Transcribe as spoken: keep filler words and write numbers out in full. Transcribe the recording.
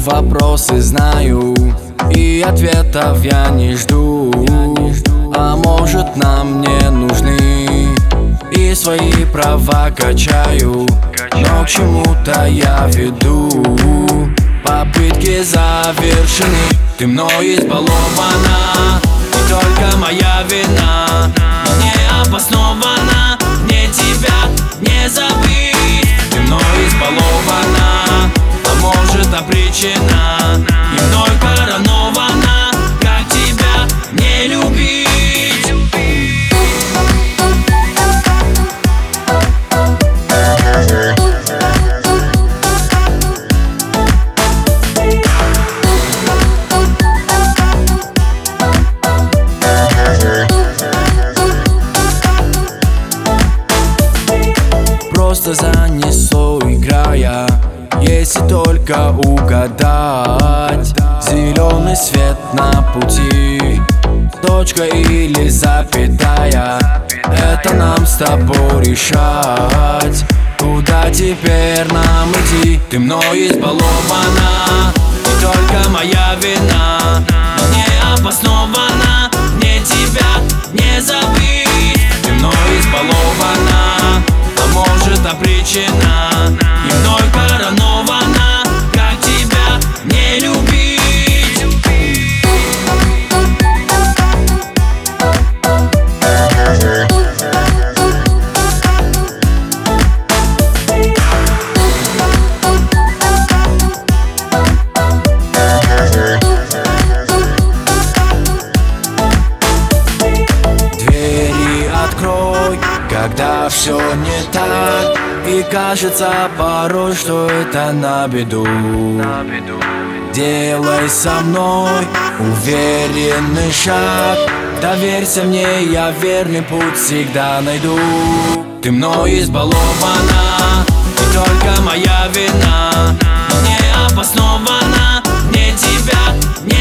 вопросы знаю, и ответов я не жду. А может, нам не нужны, и свои права качаю, но к чему-то я веду. Попытки завершены, ты мной избалована, и только моя вина не обоснована. Мне тебя не забыть, ты мной избалована, а может обречена, и мной коронована. Как тебя не любить? Просто занесу, играя, если только угадать. Зеленый свет на пути, точка или запятая, это нам с тобой решать. Куда теперь нам идти? Ты мной избалована, и только моя вина не обоснована. Мне тебя не забыть, ты мной избалована, а может обречена, и мной коронована. Как тебя не любить? Двери открой, когда все не так, и кажется порой, что это на беду. Делай со мной уверенный шаг, доверься мне, я верный путь всегда найду. Ты мной избалована, и только моя вина не обоснована. Мне тебя не